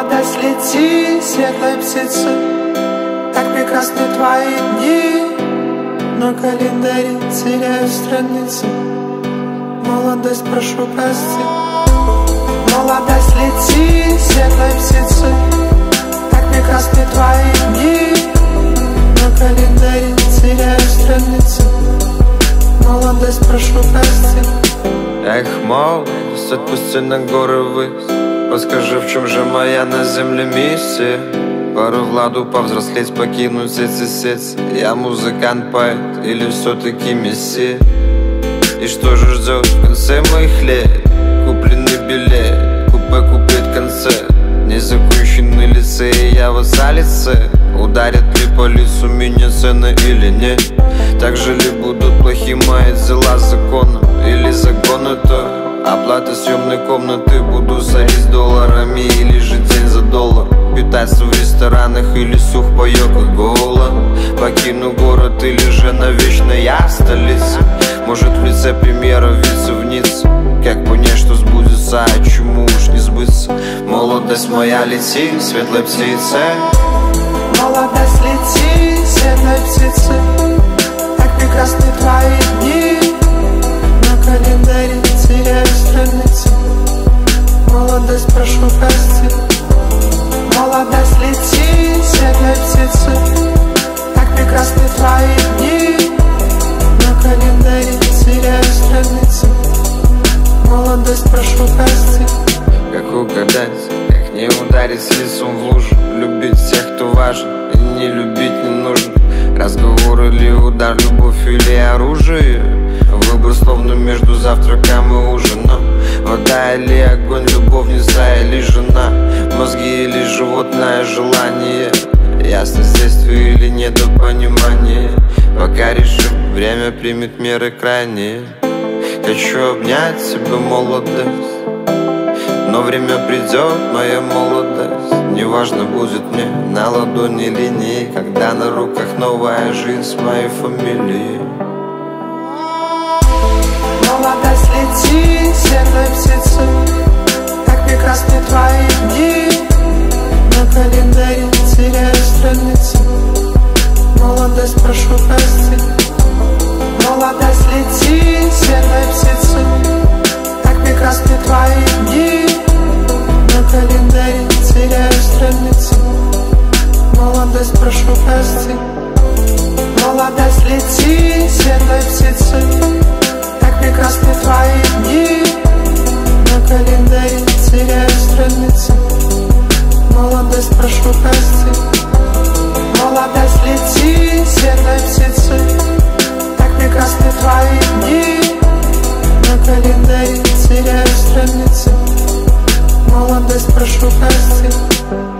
Молодость, лети, светлой птицы, так прекрасны твои дни. На календаре теряю страницы. Молодость, прошу прости. Молодость, лети, светлой птицы, так прекрасны твои дни. На календаре теряю страницы. Молодость, прошу прости. Эх, молодость, отпусти на горы ввысь. Подскажи, в чем же моя на земле миссия? Пару владу повзрослеть, покинуть эти сети. Я музыкант, поэт или все-таки мессия? И что же ждет в конце моих лет? Купленный билет, купе концерт. Незаконченный лицей, я в лице. Ударят ли по лицу меня цены или нет? Так же ли будут плохи мои дела законом? Или законы то? Оплата съемной комнаты, буду сорить долларами или же день за доллар. Питаться в ресторанах или сухпайок и голод. Покину город или же навечно я в столице. Может в лице премьера вице в Ницце. Как понять, что сбудется, а чему уж не сбыться? Молодость моя, лети, светлой птице. Молодость, лети, светлой птицы, так прекрасны твои дни. На календаре теряю страницы. Молодость, прошу прости. Молодость, лети, светлой птицы, так прекрасны твои дни. На календаре теряю страницы. Молодость, прошу прости. Как угадать, как не ударить лицом в лужу? Любить тех, кто важен, и не любить не нужно. Разговор или удар, любовь или оружие. Выбор словно между завтраком и ужином. Вода или огонь, любовница или жена. Мозги или животное желание. Ясность действия или недопонимание. Пока решим, время примет меры крайние. Хочу обнять тебя, молодость. Но время придет, моя молодость. Неважно, будет мне на ладони линии, когда на руках новая жизнь с моей фамилией. Молодость, лети, светлой птицы, так прекрасны твои дни. На календаре теряю страницы. Молодость, прошу прости. Молодость, лети, светлой птицы, так прекрасны твои дни. На календаре теряю страницы. Молодость, прошу прости. Молодость, лети, светлой птицы, так прекрасны твои дни. На календаре теряю страницы. Молодость, прошу прости. Молодость, лети, светлой птицы, так прекрасны твои дни. На календаре теряю страницы. Молодость, прошу прости.